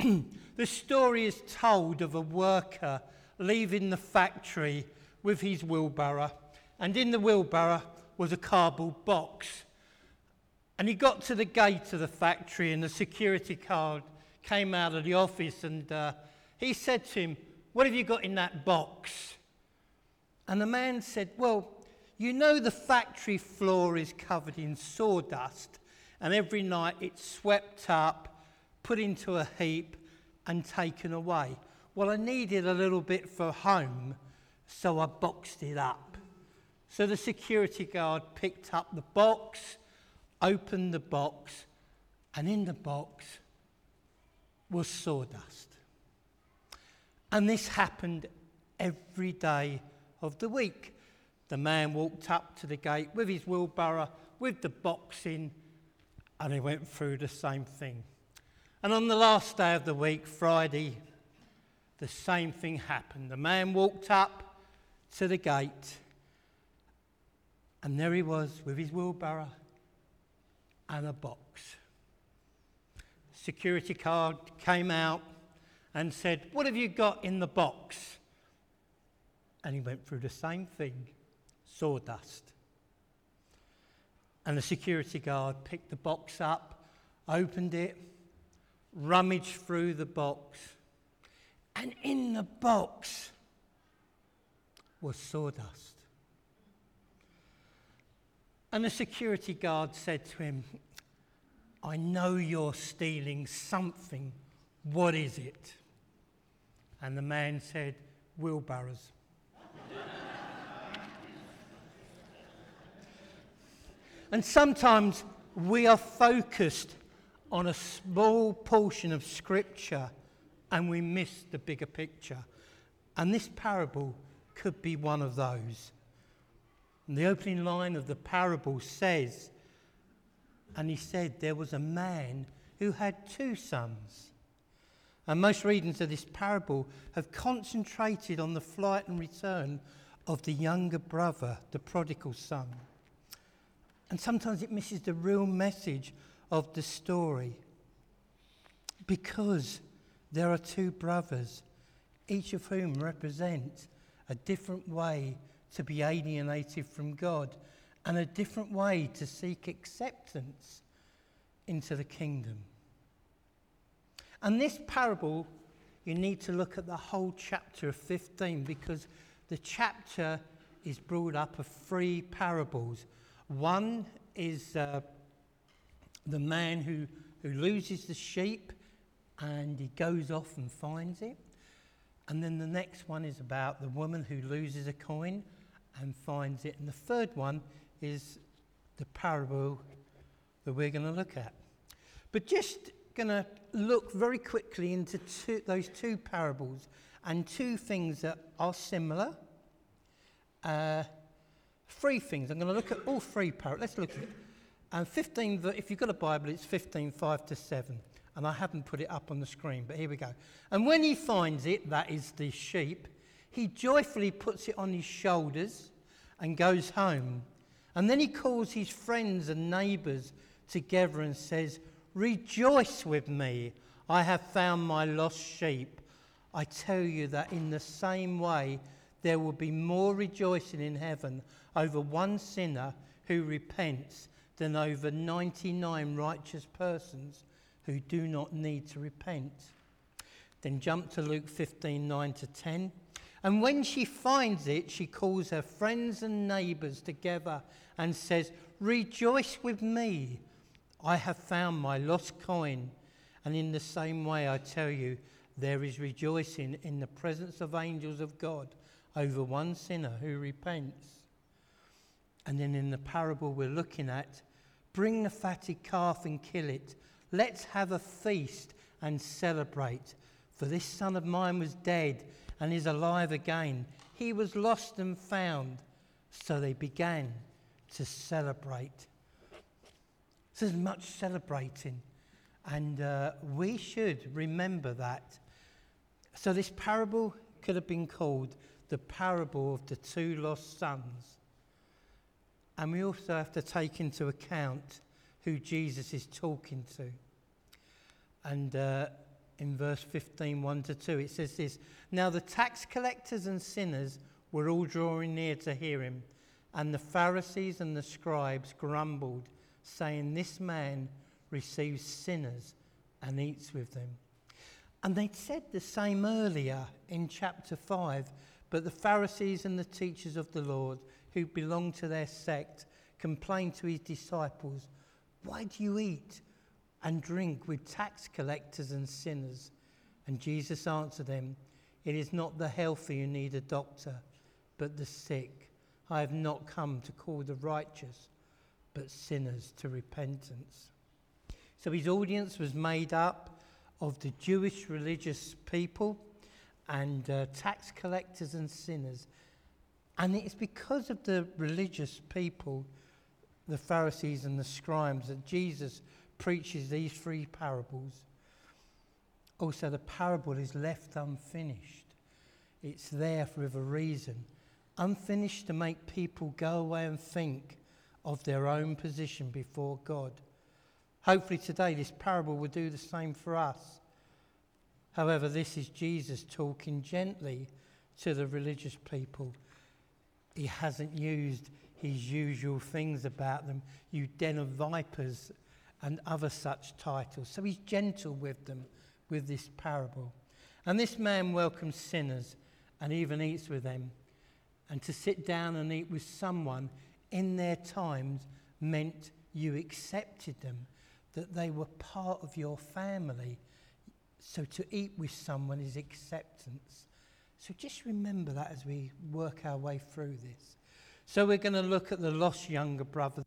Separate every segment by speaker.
Speaker 1: The story is told of a worker leaving the factory with his wheelbarrow, and in the wheelbarrow was a cardboard box. And he got to the gate of the factory, and the security guard came out of the office, and he said to him, "What have you got in that box?" And the man said, "Well, you know the factory floor is covered in sawdust, and every night it's swept up, put into a heap, and taken away. Well, I needed a little bit for home, so I boxed it up." So the security guard picked up the box, opened the box, and in the box was sawdust. And this happened every day of the week. The man walked up to the gate with his wheelbarrow, with the box in, and he went through the same thing. And on the last day of the week, Friday, the same thing happened. The man walked up to the gate, and there he was with his wheelbarrow and a box. Security guard came out and said, "What have you got in the box?" And he went through the same thing, sawdust. And the security guard picked the box up, opened it, rummaged through the box, and in the box was sawdust. And the security guard said to him, "I know you're stealing something. What is it?" And the man said, "Wheelbarrows." And sometimes we are focused on a small portion of Scripture and we miss the bigger picture. And this parable could be one of those. And the opening line of the parable says, "And he said there was a man who had 2 sons." And most readings of this parable have concentrated on the flight and return of the younger brother, the prodigal son. And sometimes it misses the real message of the story. Because there are 2 brothers, each of whom represent a different way to be alienated from God and a different way to seek acceptance into the kingdom. And this parable, you need to look at the whole chapter of 15, because the chapter is brought up of 3 parables. One is the man who loses the sheep and he goes off and finds it. And then the next one is about the woman who loses a coin and finds it. And the third one is the parable that we're going to look at. But just going to look very quickly into those 2 parables and 2 things that are similar. 3 things. I'm going to look at all 3 parables. Let's look at it. And 15, if you've got a Bible, it's 15:5-7. And I haven't put it up on the screen, but here we go. "And when he finds it," that is the sheep, "he joyfully puts it on his shoulders and goes home. And then he calls his friends and neighbours together and says, 'Rejoice with me, I have found my lost sheep.' I tell you that in the same way, there will be more rejoicing in heaven over one sinner who repents than over 99 righteous persons who do not need to repent." Then jump to Luke 15:9-10. "And when she finds it, she calls her friends and neighbours together and says, 'Rejoice with me, I have found my lost coin.' And in the same way, I tell you, there is rejoicing in the presence of angels of God over one sinner who repents." And then in the parable we're looking at, "Bring the fatted calf and kill it. Let's have a feast and celebrate. For this son of mine was dead and is alive again. He was lost and found." So they began to celebrate. So there's much celebrating, and we should remember that. So this parable could have been called the parable of the 2 lost sons. And we also have to take into account who Jesus is talking to. And in verse 15, 1-2. It says this: "Now the tax collectors and sinners were all drawing near to hear him, and the Pharisees and the scribes grumbled, saying, 'This man receives sinners and eats with them.'" And they'd said the same earlier in chapter 5, but the Pharisees and the teachers of the Lord, who belonged to their sect, complained to his disciples, "Why do you eat and drink with tax collectors and sinners?" And Jesus answered them, "It is not the healthy who need a doctor, but the sick. I have not come to call the righteous, but sinners to repentance." So his audience was made up of the Jewish religious people and tax collectors and sinners. And it's because of the religious people, the Pharisees and the scribes, that Jesus preaches these 3 parables. Also, the parable is left unfinished. It's there for a reason. Unfinished to make people go away and think of their own position before God. Hopefully today this parable will do the same for us. However, this is Jesus talking gently to the religious people. He hasn't used his usual things about them, "you den of vipers," and other such titles. So he's gentle with them with this parable. And this man welcomes sinners and even eats with them. And to sit down and eat with someone in their times meant you accepted them, that they were part of your family. So to eat with someone is acceptance. So just remember that as we work our way through this. So we're going to look at the lost younger brother.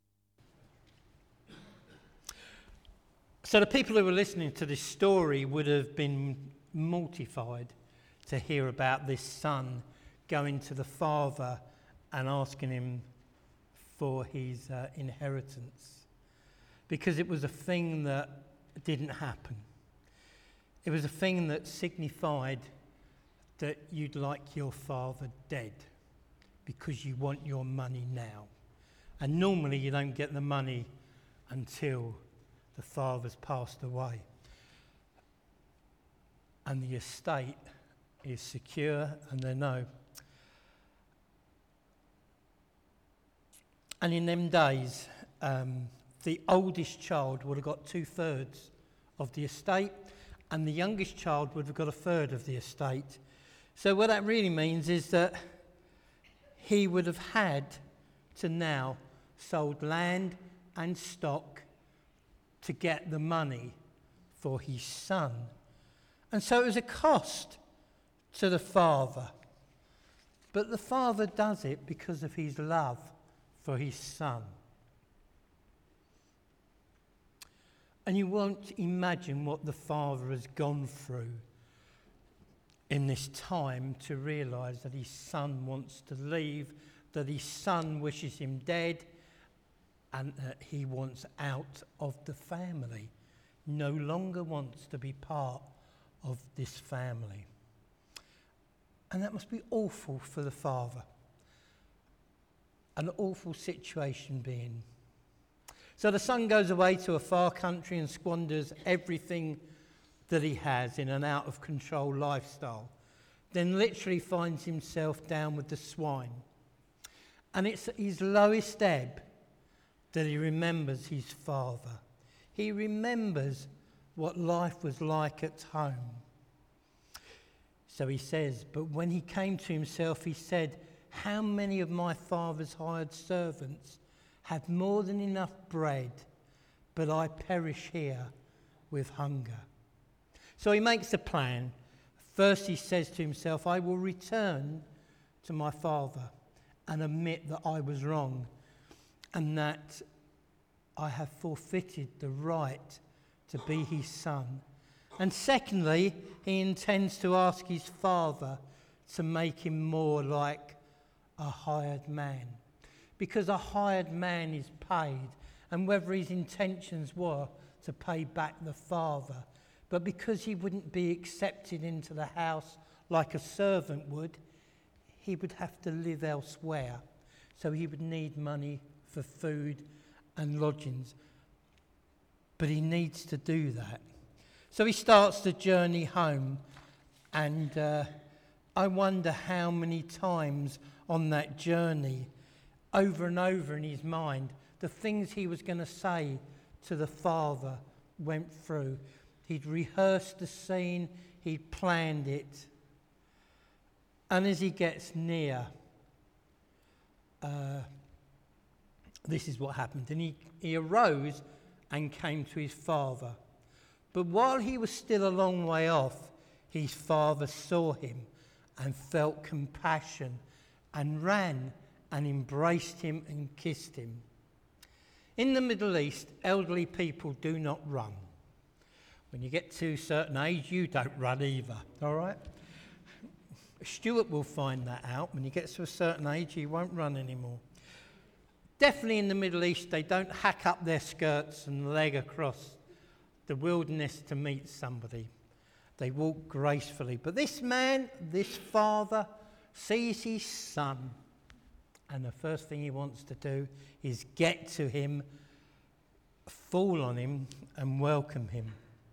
Speaker 1: So the people who were listening to this story would have been mortified to hear about this son going to the father and asking him for his inheritance, because it was a thing that didn't happen. It was a thing that signified that you'd like your father dead because you want your money now. And normally you don't get the money until the father's passed away. And the estate is secure and they know. And in them days, the oldest child would have got 2/3 of the estate, and the youngest child would have got 1/3 of the estate. So what that really means is that he would have had to now sold land and stock to get the money for his son. And so it was a cost to the father. But the father does it because of his love for his son. And you won't imagine what the father has gone through in this time to realise that his son wants to leave, that his son wishes him dead, and that he wants out of the family, no longer wants to be part of this family. And that must be awful for the father. An awful situation being. So the son goes away to a far country and squanders everything that he has in an out-of-control lifestyle. Then literally finds himself down with the swine. And it's at his lowest ebb that he remembers his father. He remembers what life was like at home. So he says, but when he came to himself, he said, how many of my father's hired servants have more than enough bread, but I perish here with hunger? So he makes a plan. First he says to himself, I will return to my father and admit that I was wrong and that I have forfeited the right to be his son. And secondly, he intends to ask his father to make him more like a hired man. Because a hired man is paid, and whether his intentions were to pay back the father, but because he wouldn't be accepted into the house like a servant would, he would have to live elsewhere. So he would need money for food and lodgings. But he needs to do that. So he starts the journey home, and I wonder how many times on that journey, over and over in his mind, the things he was going to say to the Father went through. He'd rehearsed the scene, he'd planned it. And as he gets near, this is what happened. And he arose and came to his father. But while he was still a long way off, his father saw him and felt compassion and ran and embraced him and kissed him. In the Middle East, elderly people do not run. When you get to a certain age, you don't run either, all right? Stuart will find that out. When he gets to a certain age, he won't run anymore. Definitely in the Middle East, they don't hack up their skirts and leg across the wilderness to meet somebody. They walk gracefully. But this man, this father, sees his son, and the first thing he wants to do is get to him, fall on him, and welcome him.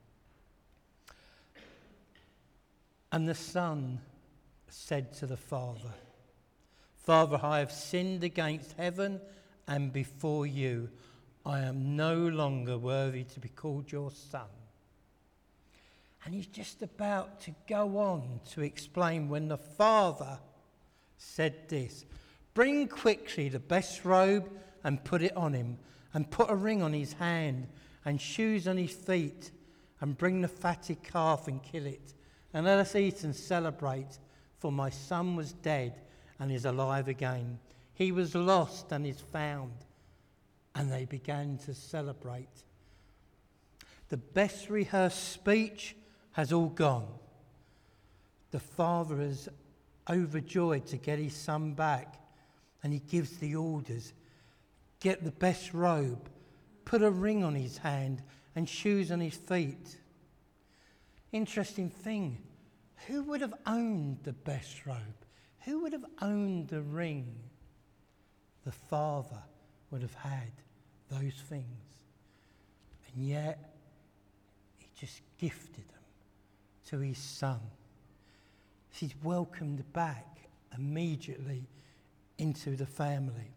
Speaker 1: And the son said to the father, "Father, I have sinned against heaven and before you. I am no longer worthy to be called your son." And he's just about to go on to explain when the father said this, "Bring quickly the best robe and put it on him, and put a ring on his hand and shoes on his feet, and bring the fatted calf and kill it, and let us eat and celebrate. For my son was dead and is alive again. He was lost and is found." And they began to celebrate. The best rehearsed speech has all gone. The father is overjoyed to get his son back, and he gives the orders. Get the best robe, put a ring on his hand and shoes on his feet. Interesting thing, who would have owned the best robe? Who would have owned the ring? The father would have had those things. And yet, he just gifted them to his son. He's welcomed back immediately into the family.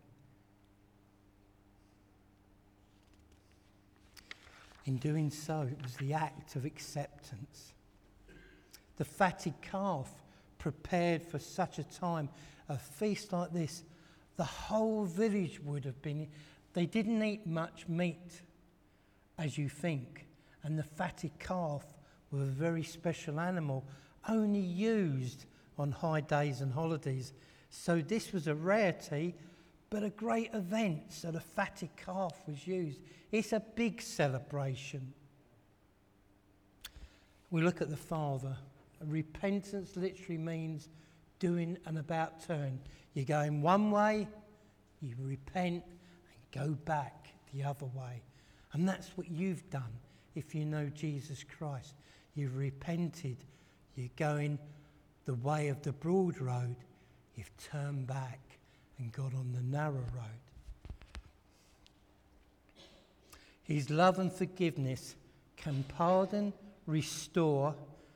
Speaker 1: In doing so, it was the act of acceptance. The fatted calf prepared for such a time, a feast like this, the whole village would have been. They didn't eat much meat, as you think, and the fatted calf was a very special animal, only used on high days and holidays. So this was a rarity, but a great event. So the fatted calf was used. It's a big celebration. We look at the father. Repentance literally means doing an about turn. You're going one way, you repent and go back the other way. And that's what you've done if you know Jesus Christ. You've repented, you're going the way of the broad road, you've turned back and got on the narrow road. His love and forgiveness can pardon, restore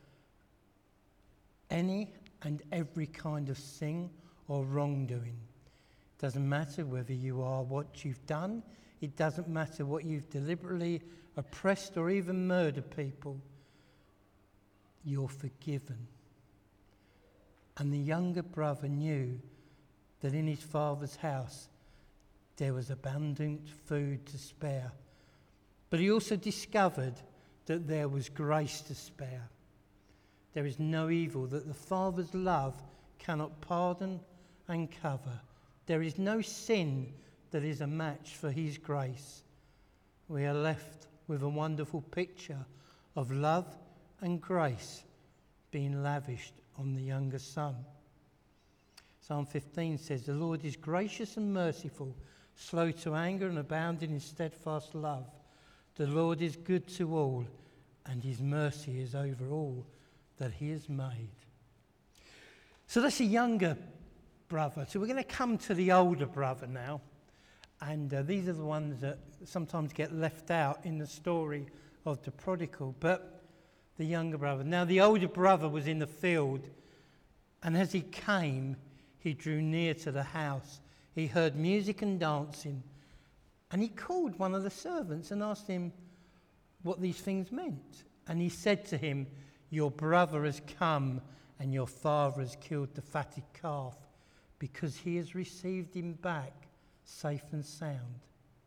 Speaker 1: any and every kind of sin or wrongdoing. It doesn't matter whether you are what you've done. It doesn't matter what you've deliberately oppressed or even murdered people. You're forgiven. And the younger brother knew that in his father's house there was abundant food to spare. But he also discovered that there was grace to spare. There is no evil that the Father's love cannot pardon and cover. There is no sin that is a match for his grace. We are left with a wonderful picture of love and grace being lavished on the younger son. Psalm 15 says, "The Lord is gracious and merciful, slow to anger and abounding in steadfast love. The Lord is good to all, and his mercy is over all that he has made." So that's a younger brother. So we're going to come to the older brother now. And these are the ones that sometimes get left out in the story of the prodigal. But the younger brother. Now the older brother was in the field, and as he came, he drew near to the house. He heard music and dancing, and he called one of the servants and asked him what these things meant. And he said to him, "Your brother has come, and your father has killed the fatted calf, because he has received him back safe and sound."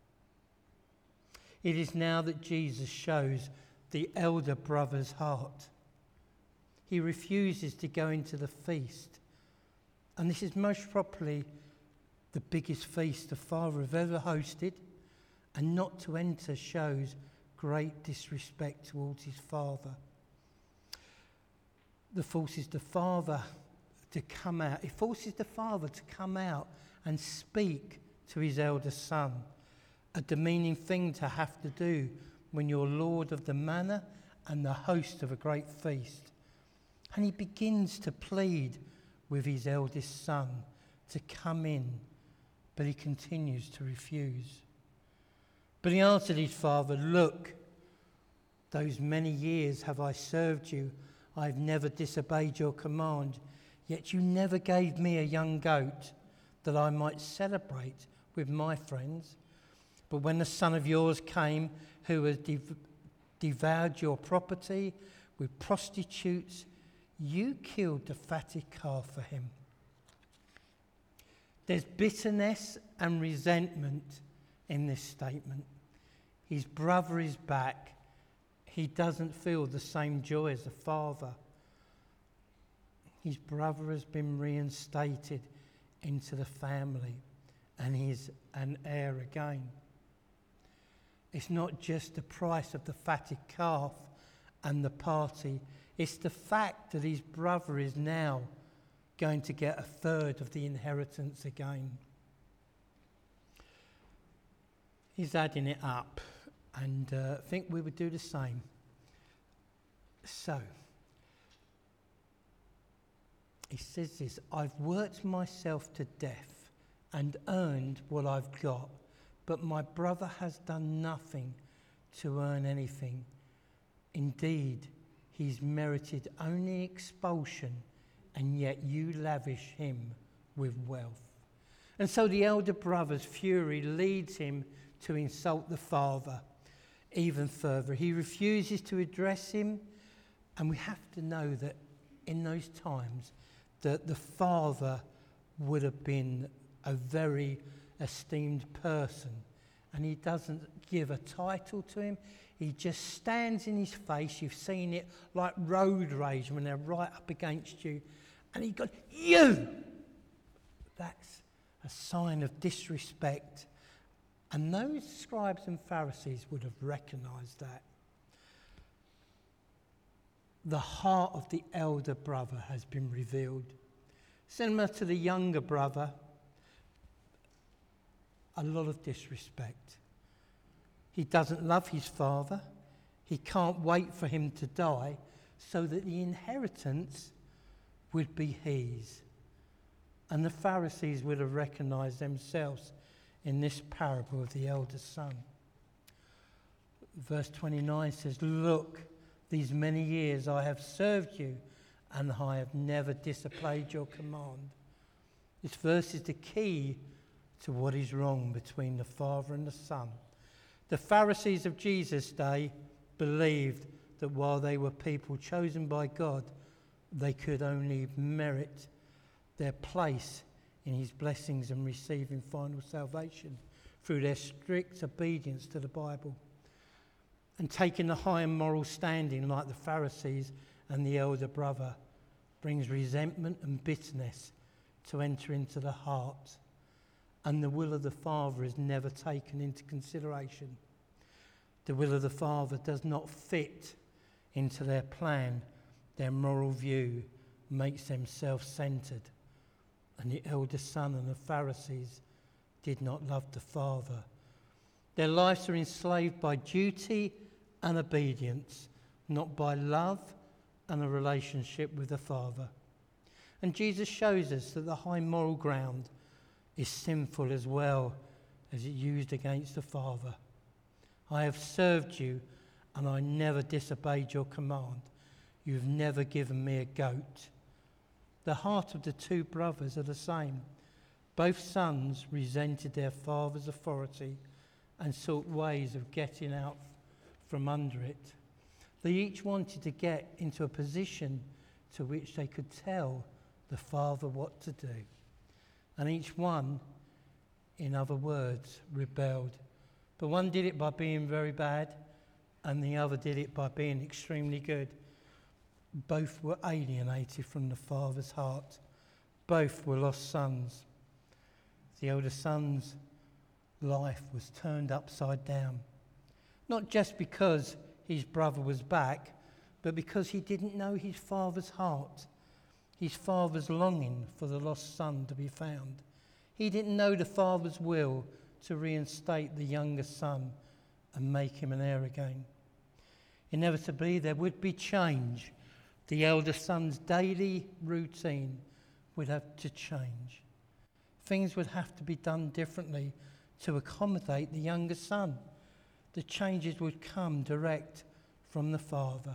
Speaker 1: It is now that Jesus shows the elder brother's heart. He refuses to go into the feast. And this is most probably the biggest feast the father have ever hosted. And not to enter shows great disrespect towards his father. It forces the father to come out. It forces the father to come out and speak to his elder son. A demeaning thing to have to do when you're lord of the manor and the host of a great feast. And he begins to plead with his eldest son to come in, but he continues to refuse. But he answered his father, "Look, those many years have I served you. I have never disobeyed your command, yet you never gave me a young goat that I might celebrate with my friends. But when the son of yours came, who has devoured your property with prostitutes, you killed the fatted calf for him." There's bitterness and resentment in this statement. His brother is back. He doesn't feel the same joy as the father. His brother has been reinstated into the family, and he's an heir again. It's not just the price of the fatted calf and the party. It's the fact that his brother is now going to get a third of the inheritance again. He's adding it up, and I think we would do the same. So, he says this, "I've worked myself to death and earned what I've got. But my brother has done nothing to earn anything. Indeed, he's merited only expulsion, and yet you lavish him with wealth." And so the elder brother's fury leads him to insult the father even further. He refuses to address him, and we have to know that in those times that the father would have been a very esteemed person, and he doesn't give a title to him. He just stands in his face. You've seen it like road rage when they're right up against you, and he goes, "You!" That's a sign of disrespect, and those scribes and Pharisees would have recognized that. The heart of the elder brother has been revealed. Similar to the younger brother, a lot of disrespect. He doesn't love his father. He can't wait for him to die so that the inheritance would be his. And the Pharisees would have recognized themselves in this parable of the elder son. Verse 29 says, "Look, these many years I have served you, and I have never disobeyed your command." This verse is the key to what is wrong between the father and the son. The Pharisees of Jesus' day believed that while they were people chosen by God, they could only merit their place in his blessings and receiving final salvation through their strict obedience to the Bible. And taking the higher moral standing like the Pharisees and the elder brother brings resentment and bitterness to enter into the heart. And the will of the Father is never taken into consideration. The will of the Father does not fit into their plan. Their moral view makes them self-centered. And the elder son and the Pharisees did not love the Father. Their lives are enslaved by duty and obedience, not by love and a relationship with the Father. And Jesus shows us that the high moral ground is sinful as well as it used against the Father. "I have served you, and I never disobeyed your command." You've never given me a goat." The heart of the two brothers are the same. Both sons resented their father's authority and sought ways of getting out from under it. They each wanted to get into a position to which they could tell the father what to do. And each one, in other words, rebelled. But one did it by being very bad, and the other did it by being extremely good. Both were alienated from the father's heart. Both were lost sons. The elder son's life was turned upside down. Not just because his brother was back, but because he didn't know his father's heart, his father's longing for the lost son to be found. He didn't know the father's will to reinstate the younger son and make him an heir again. Inevitably, there would be change. The elder son's daily routine would have to change. Things would have to be done differently to accommodate the younger son. The changes would come direct from the father.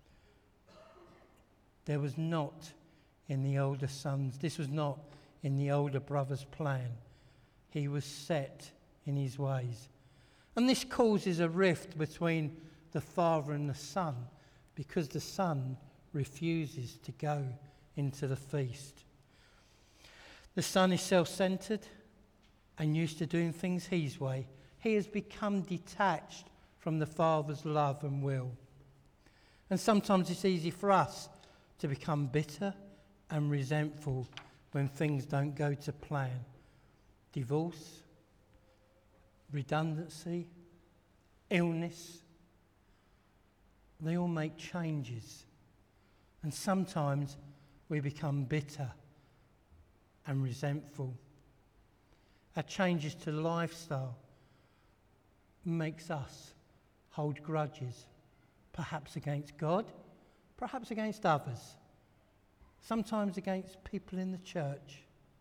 Speaker 1: This was not in the older brother's plan. He was set in his ways. And this causes a rift between the father and the son, because the son refuses to go into the feast. The son is self-centered and used to doing things his way. He has become detached from the father's love and will. And sometimes it's easy for us to become bitter and resentful when things don't go to plan. Divorce, redundancy, illness, they all make changes. And sometimes we become bitter and resentful. Our changes to lifestyle makes us hold grudges, perhaps against God, perhaps against others, sometimes against people in the church.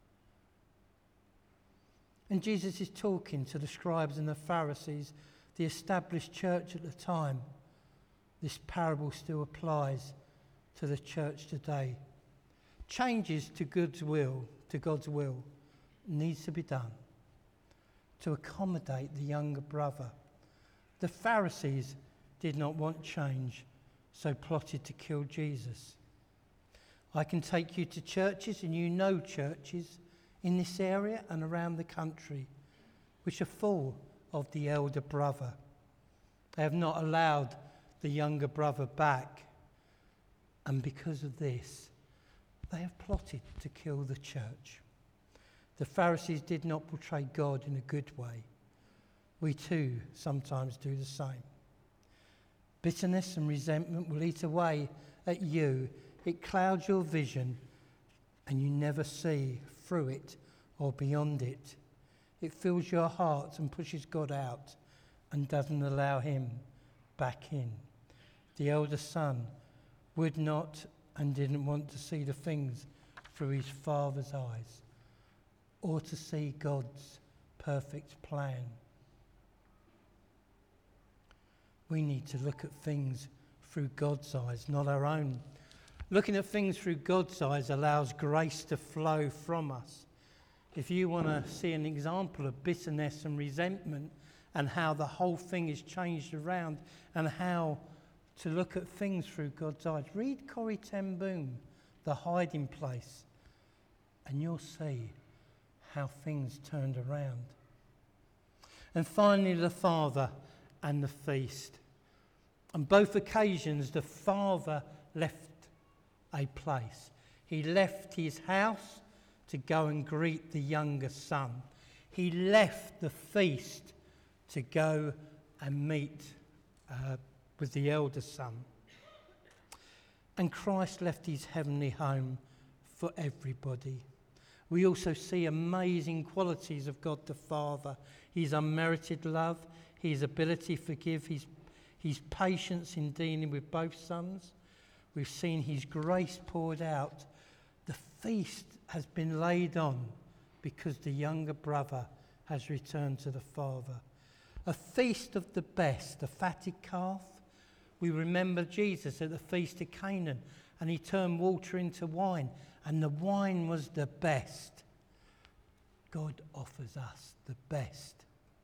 Speaker 1: And Jesus is talking to the scribes and the Pharisees, the established church at the time. This parable still applies to the church today. Changes to God's will needs to be done to accommodate the younger brother. The Pharisees did not want change, so plotted to kill Jesus. I can take you to churches, and you know churches in this area and around the country, which are full of the elder brother. They have not allowed the younger brother back, and because of this, they have plotted to kill the church. The Pharisees did not portray God in a good way. We too sometimes do the same. Bitterness and resentment will eat away at you. It clouds your vision, and you never see through it or beyond it. It fills your heart and pushes God out and doesn't allow him back in. The elder son would not and didn't want to see the things through his father's eyes, or to see God's perfect plan. We need to look at things through God's eyes, not our own. Looking at things through God's eyes allows grace to flow from us. If you want to see an example of bitterness and resentment and how the whole thing is changed around and how to look at things through God's eyes, read Corrie ten Boom, The Hiding Place, and you'll see how things turned around. And finally, the father and the feast. On both occasions, the father left a place. He left his house to go and greet the younger son. He left the feast to go and meet with the elder son. And Christ left his heavenly home for everybody. We also see amazing qualities of God the Father. His unmerited love, his ability to forgive, his patience in dealing with both sons. We've seen his grace poured out. The feast has been laid on because the younger brother has returned to the father. A feast of the best, a fatted calf We remember Jesus at the Feast of Canaan, and he turned water into wine, and the wine was the best. God offers us the best.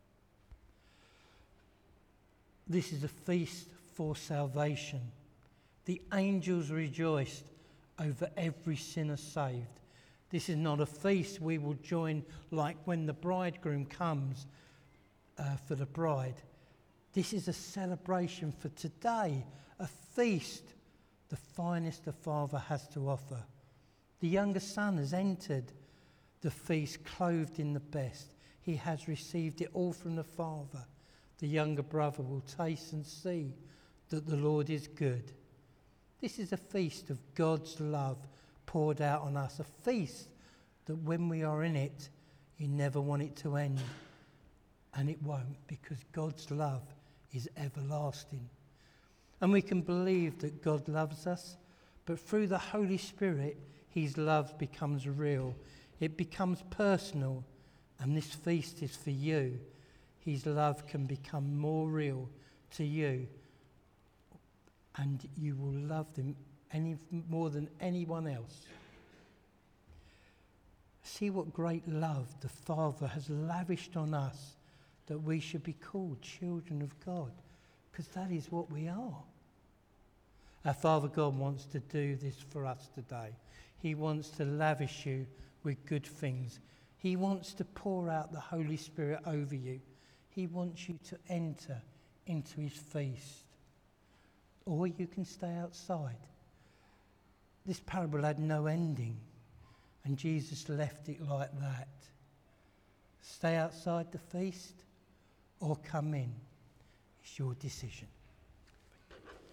Speaker 1: This is a feast for salvation. The angels rejoiced over every sinner saved. This is not a feast we will join like when the bridegroom comes for the bride. This is a celebration for today, a feast, the finest the Father has to offer. The younger son has entered the feast clothed in the best. He has received it all from the Father. The younger brother will taste and see that the Lord is good. This is a feast of God's love poured out on us, a feast that when we are in it, you never want it to end. And it won't, because God's love is everlasting. And we can believe that God loves us, but through the Holy Spirit, his love becomes real. It becomes personal, and this feast is for you. His love can become more real to you, and you will love him more than anyone else. See what great love the Father has lavished on us, that we should be called children of God, because that is what we are. Our Father God wants to do this for us today. He wants to lavish you with good things. He wants to pour out the Holy Spirit over you. He wants you to enter into his feast. Or you can stay outside. This parable had no ending, and Jesus left it like that. Stay outside the feast or come in. It's your decision.